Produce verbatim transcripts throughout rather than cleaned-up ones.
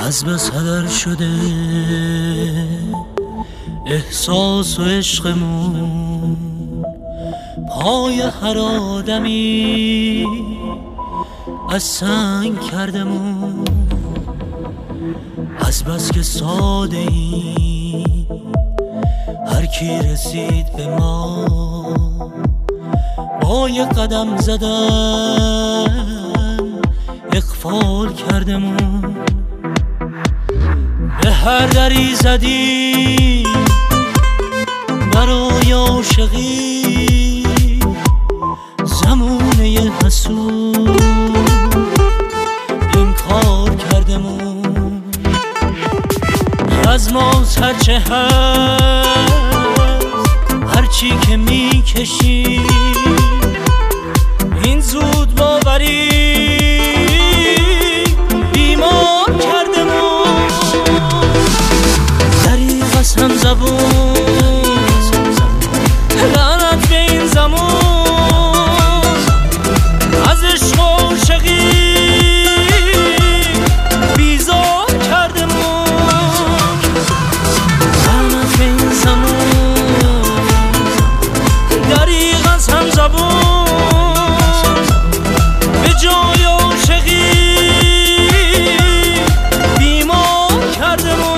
از بس هدر شده احساس و عشقمون، پای هر آدمی از سنگ کردمون. از بس که ساده ای هر کی رسید به ما با یه قدم زدن اغفال کردمون. به هر دری زدی برای عاشقی، زمونه حسود انکار کردمون. از ما هرچه هست هرچی که میکشی، این زود باوری بیمار کردمون. دریغ از هم زبون لعنت به این زمان، از عشق و عاشقی بیزار کردمون. لعنت به این زمان، دریغ از هم زبون به جای عاشقی بیمار کردمون.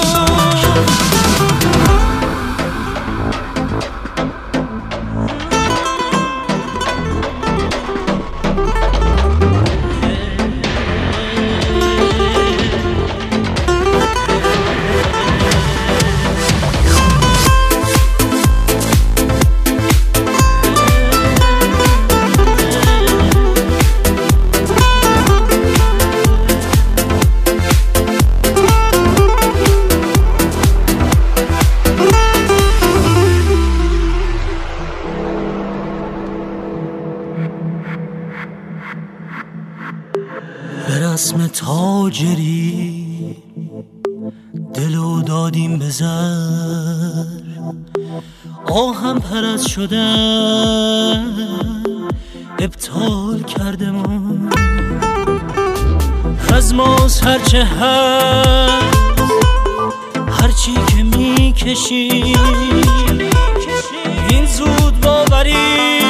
به رسم تاجری دلو دادیم به زر، آهم پرست شدن ابطال کردمون. از ماست هرچه هست هرچی که میکشی، این زود باوری